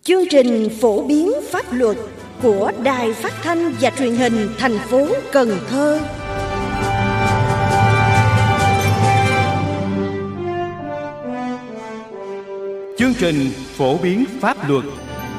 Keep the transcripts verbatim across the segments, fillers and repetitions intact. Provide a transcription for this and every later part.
Chương trình phổ biến pháp luật của Đài Phát thanh và Truyền hình thành phố Cần Thơ. Chương trình phổ biến pháp luật.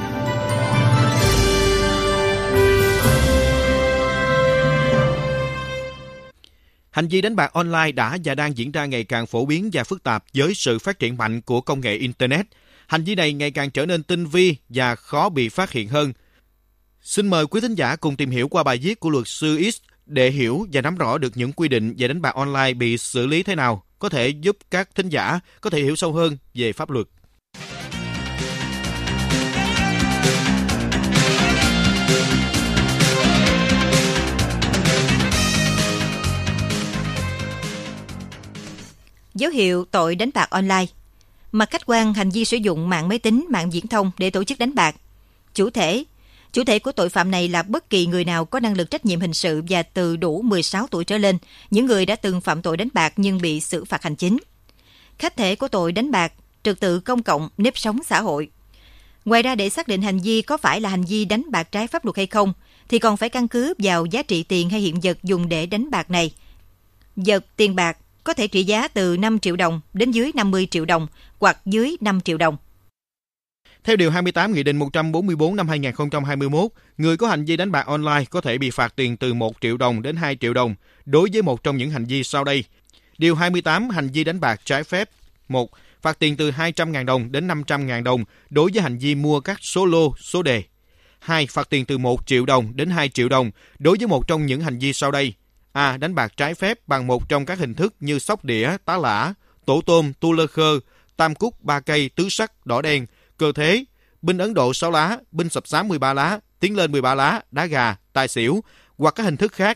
Hành vi đánh bạc online đã và đang diễn ra ngày càng phổ biến và phức tạp với sự phát triển mạnh của công nghệ Internet. Hành vi này ngày càng trở nên tinh vi và khó bị phát hiện hơn. Xin mời quý thính giả cùng tìm hiểu qua bài viết của luật sư X để hiểu và nắm rõ được những quy định về đánh bạc online bị xử lý thế nào, có thể giúp các thính giả có thể hiểu sâu hơn về pháp luật. Dấu hiệu tội đánh bạc online. Mặt khách quan, hành vi sử dụng mạng máy tính, mạng viễn thông để tổ chức đánh bạc. Chủ thể. Chủ thể của tội phạm này là bất kỳ người nào có năng lực trách nhiệm hình sự và từ đủ mười sáu tuổi trở lên, những người đã từng phạm tội đánh bạc nhưng bị xử phạt hành chính. Khách thể của tội đánh bạc, trật tự công cộng, nếp sống xã hội. Ngoài ra, để xác định hành vi có phải là hành vi đánh bạc trái pháp luật hay không, thì còn phải căn cứ vào giá trị tiền hay hiện vật dùng để đánh bạc này. Vật tiền bạc có thể trị giá từ năm triệu đồng đến dưới năm mươi triệu đồng hoặc dưới năm triệu đồng. Theo Điều hai mươi tám Nghị định một trăm bốn mươi tư năm hai nghìn không trăm hai mươi mốt, người có hành vi đánh bạc online có thể bị phạt tiền từ một triệu đồng đến hai triệu đồng đối với một trong những hành vi sau đây. Điều hai mươi tám Hành vi đánh bạc trái phép. một. Phạt tiền từ hai trăm nghìn đồng đến năm trăm nghìn đồng đối với hành vi mua các số lô, số đề. hai. Phạt tiền từ một triệu đồng đến hai triệu đồng đối với một trong những hành vi sau đây. A. Đánh bạc trái phép bằng một trong các hình thức như sóc đĩa, tá lả, tổ tôm, tu lơ khơ, tam cúc, ba cây, tứ sắc, đỏ đen, cơ thế, binh Ấn Độ sáu lá, binh sập xám mười ba lá, tiến lên mười ba lá, đá gà, tài xỉu hoặc các hình thức khác,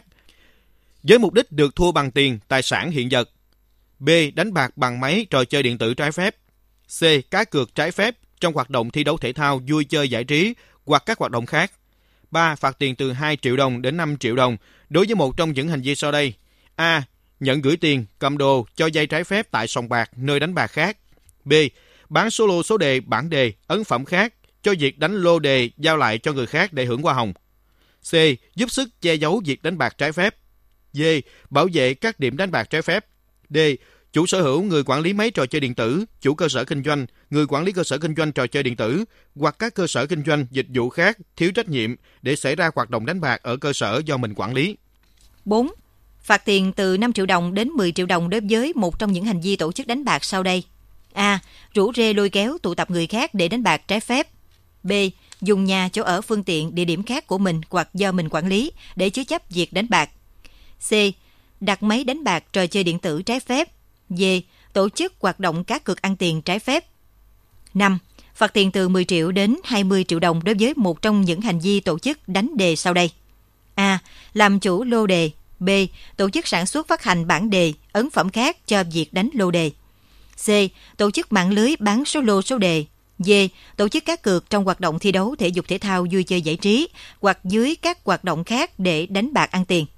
với mục đích được thua bằng tiền, tài sản hiện vật. B. Đánh bạc bằng máy, trò chơi điện tử trái phép. C. Cá cược trái phép trong hoạt động thi đấu thể thao, vui chơi giải trí hoặc các hoạt động khác. ba. Phạt tiền từ hai triệu đồng đến năm triệu đồng đối với một trong những hành vi sau đây. A. Nhận gửi tiền, cầm đồ, cho vay trái phép tại sòng bạc, nơi đánh bạc khác. B. Bán số lô, số đề, bản đề, ấn phẩm khác cho việc đánh lô đề giao lại cho người khác để hưởng hoa hồng. C. Giúp sức che giấu việc đánh bạc trái phép. D. Bảo vệ các điểm đánh bạc trái phép. D. Chủ sở hữu, người quản lý máy trò chơi điện tử, chủ cơ sở kinh doanh, người quản lý cơ sở kinh doanh trò chơi điện tử hoặc các cơ sở kinh doanh dịch vụ khác thiếu trách nhiệm để xảy ra hoạt động đánh bạc ở cơ sở do mình quản lý. bốn. Phạt tiền từ năm triệu đồng đến mười triệu đồng đối với một trong những hành vi tổ chức đánh bạc sau đây. A. Rủ rê lôi kéo tụ tập người khác để đánh bạc trái phép. B. Dùng nhà, chỗ ở, phương tiện, địa điểm khác của mình hoặc do mình quản lý để chứa chấp việc đánh bạc. C. Đặt máy đánh bạc, trò chơi điện tử trái phép. D. Tổ chức hoạt động cá cược ăn tiền trái phép. năm. Phạt tiền từ mười triệu đến hai mươi triệu đồng đối với một trong những hành vi tổ chức đánh đề sau đây. A. Làm chủ lô đề. B. Tổ chức sản xuất phát hành bản đề, ấn phẩm khác cho việc đánh lô đề. C. Tổ chức mạng lưới bán số lô, số đề. D. Tổ chức cá cược trong hoạt động thi đấu thể dục thể thao, vui chơi giải trí hoặc dưới các hoạt động khác để đánh bạc ăn tiền.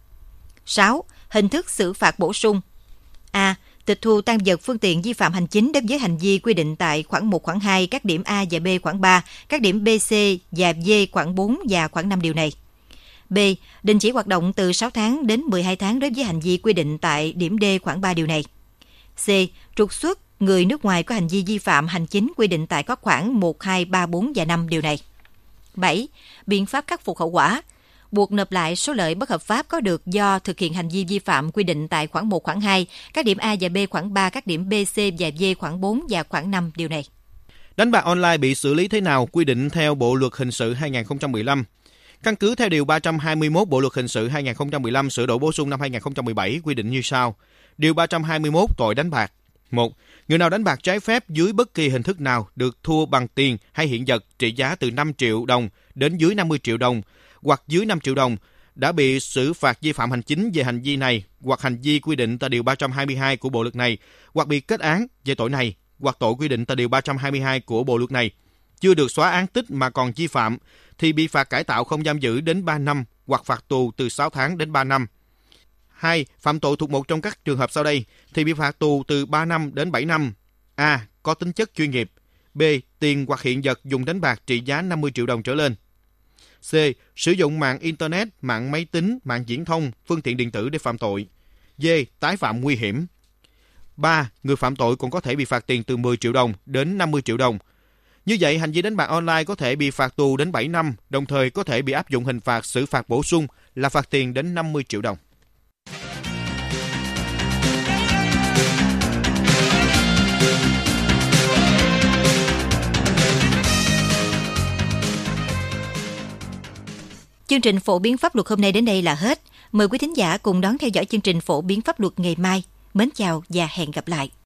sáu. Hình thức xử phạt bổ sung. A. Tịch thu tang vật, phương tiện vi phạm hành chính đối với hành vi quy định tại khoản một, khoản hai, các điểm A và B khoản ba, các điểm B, C và D khoản bốn và khoản năm điều này. B. Đình chỉ hoạt động từ sáu tháng đến mười hai tháng đối với hành vi quy định tại điểm D khoản ba điều này. C. Trục xuất người nước ngoài có hành vi vi phạm hành chính quy định tại các khoản một, hai, ba, bốn và năm điều này. bảy. Biện pháp khắc phục hậu quả. Buộc nộp lại số lợi bất hợp pháp có được do thực hiện hành vi vi phạm quy định tại khoản một, khoản hai, các điểm A và B khoản ba, các điểm B, C và D khoản bốn và khoản năm điều này. Đánh bạc online bị xử lý thế nào quy định theo Bộ luật hình sự hai nghìn không trăm mười lăm. Căn cứ theo Điều ba trăm hai mươi mốt Bộ luật hình sự hai nghìn không trăm mười lăm sửa đổi bổ sung năm hai nghìn không trăm mười bảy quy định như sau. Điều ba trăm hai mươi mốt tội đánh bạc. một. Người nào đánh bạc trái phép dưới bất kỳ hình thức nào được thua bằng tiền hay hiện vật trị giá từ năm triệu đồng đến dưới năm mươi triệu đồng hoặc dưới năm triệu đồng đã bị xử phạt vi phạm hành chính về hành vi này hoặc hành vi quy định tại Điều ba trăm hai mươi hai của Bộ luật này hoặc bị kết án về tội này hoặc tội quy định tại Điều ba trăm hai mươi hai của Bộ luật này, chưa được xóa án tích mà còn vi phạm thì bị phạt cải tạo không giam giữ đến ba năm hoặc phạt tù từ sáu tháng đến ba năm. hai. Phạm tội thuộc một trong các trường hợp sau đây thì bị phạt tù từ ba năm đến bảy năm. A. Có tính chất chuyên nghiệp. B. Tiền hoặc hiện vật dùng đánh bạc trị giá năm mươi triệu đồng trở lên. C. Sử dụng mạng Internet, mạng máy tính, mạng viễn thông, phương tiện điện tử để phạm tội. D. Tái phạm nguy hiểm. ba. Người phạm tội còn có thể bị phạt tiền từ mười triệu đồng đến năm mươi triệu đồng. Như vậy, hành vi đánh bạc online có thể bị phạt tù đến bảy năm, đồng thời có thể bị áp dụng hình phạt xử phạt bổ sung là phạt tiền đến năm mươi triệu đồng. Chương trình phổ biến pháp luật hôm nay đến đây là hết. Mời quý thính giả cùng đón theo dõi chương trình phổ biến pháp luật ngày mai. Mến chào và hẹn gặp lại.